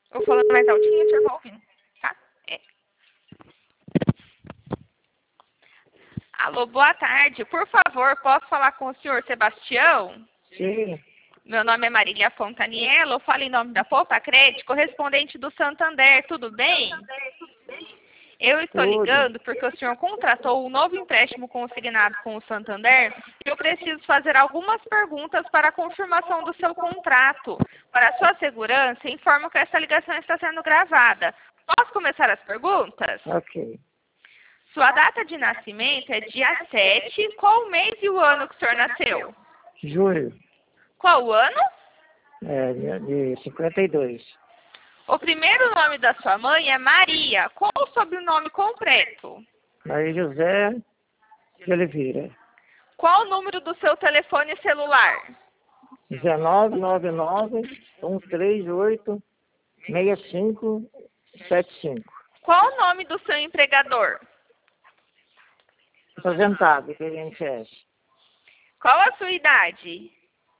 Eu falando mais altinho, o senhor vai ouvindo, tá? É. Alô, boa tarde. Por favor, posso falar com o senhor Sebastião? Sim, Meu nome é Marília Fontaniello, eu falo em nome da Poupa Crédito, correspondente do Santander, tudo bem? Eu estou tudo. ligando porque o senhor contratou um novo empréstimo consignado com o Santander e eu preciso fazer algumas perguntas para a confirmação do seu contrato. Para sua segurança, informo que essa ligação está sendo gravada. Posso começar as perguntas? Ok. Sua data de nascimento é dia 7. Qual o mês e o ano que o senhor nasceu? Julho, Qual o ano? de 52. O primeiro nome da sua mãe é Maria. Qual o sobrenome completo? Maria José de Oliveira. Qual o número do seu telefone celular? 1999-138-6575. Qual o nome do seu empregador? Aposentado, que a gente é. Qual a sua idade?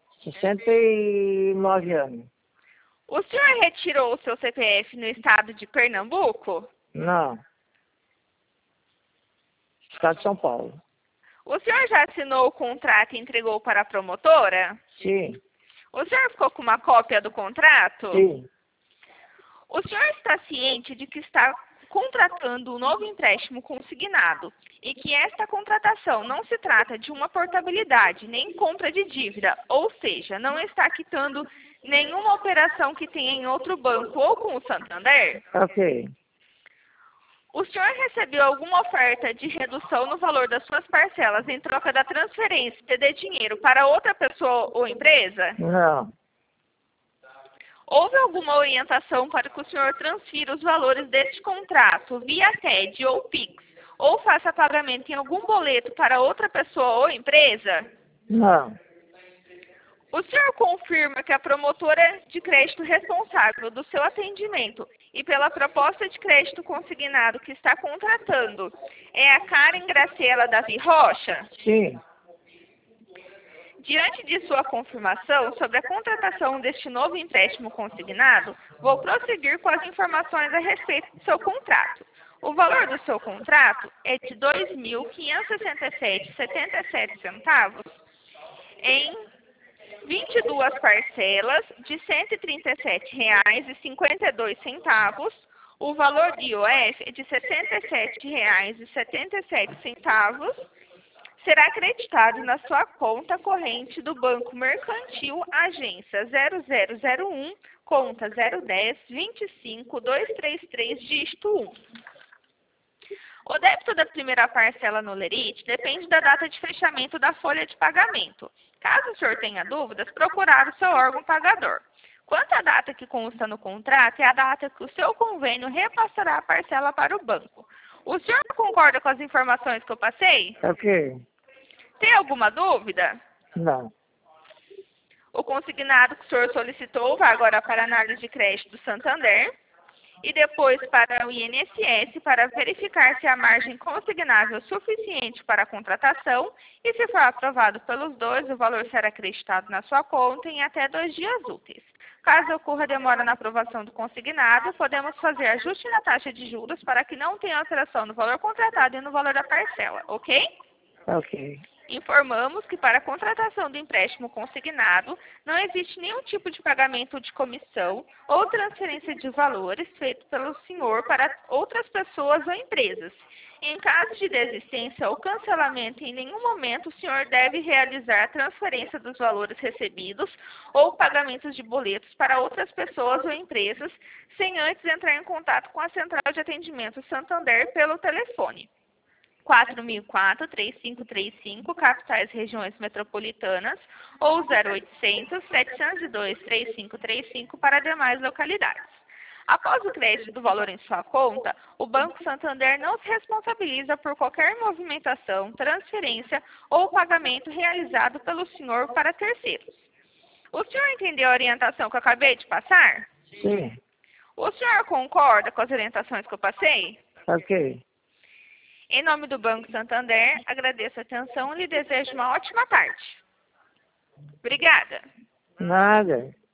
69 anos. O senhor retirou o seu CPF no estado de Pernambuco? Não. Estado de São Paulo. O senhor já assinou o contrato e entregou para a promotora? Sim, O senhor ficou com uma cópia do contrato? sim. O senhor está ciente de que está contratando um novo empréstimo consignado e que esta contratação não se trata de uma portabilidade nem compra de dívida, ou seja, não está quitando nenhuma operação que tenha em outro banco ou com o Santander? Ok. O senhor recebeu alguma oferta de redução no valor das suas parcelas em troca da transferência de dinheiro para outra pessoa ou empresa? Não, Houve alguma orientação para que o senhor transfira os valores deste contrato via TED ou PIX, ou faça pagamento em algum boleto para outra pessoa ou empresa? não. O senhor confirma que a promotora de crédito responsável do seu atendimento e pela proposta de crédito consignado que está contratando é a Karen Graciela Davi Rocha? Sim, Diante de sua confirmação sobre a contratação deste novo empréstimo consignado, vou prosseguir com as informações a respeito do seu contrato. O valor do seu contrato é de R$ 2.567,77 em 22 parcelas de R$ 137,52. O valor de IOF é de R$ 67,77. Será acreditado na sua conta corrente do Banco Mercantil, agência 0001, conta 010-25-233, dígito 1. O débito da primeira parcela no Lerite depende da data de fechamento da folha de pagamento. Caso o senhor tenha dúvidas, procurar o seu órgão pagador. Quanto à data que consta no contrato, é a data que o seu convênio repassará a parcela para o banco. O senhor concorda com as informações que eu passei? ok. Tem alguma dúvida? Não. O consignado que o senhor solicitou vai agora para a análise de crédito do Santander e depois para o INSS para verificar se a margem consignável é suficiente para a contratação e, se for aprovado pelos dois, o valor será acreditado na sua conta em até 2 dias úteis. Caso ocorra demora na aprovação do consignado, podemos fazer ajuste na taxa de juros para que não tenha alteração no valor contratado e no valor da parcela, ok? Ok. Informamos que para a contratação do empréstimo consignado não existe nenhum tipo de pagamento de comissão ou transferência de valores feito pelo senhor para outras pessoas ou empresas. Em caso de desistência ou cancelamento, em nenhum momento o senhor deve realizar a transferência dos valores recebidos ou pagamentos de boletos para outras pessoas ou empresas sem antes entrar em contato com a Central de Atendimento Santander pelo telefone 4004-3535, capitais regiões metropolitanas, ou 0800-702-3535 para demais localidades. Após o crédito do valor em sua conta, o Banco Santander não se responsabiliza por qualquer movimentação, transferência ou pagamento realizado pelo senhor para terceiros. O senhor entendeu a orientação que eu acabei de passar? Sim, O senhor concorda com as orientações que eu passei? ok. Em nome do Banco Santander, agradeço a atenção e lhe desejo uma ótima tarde. Obrigada. Nada.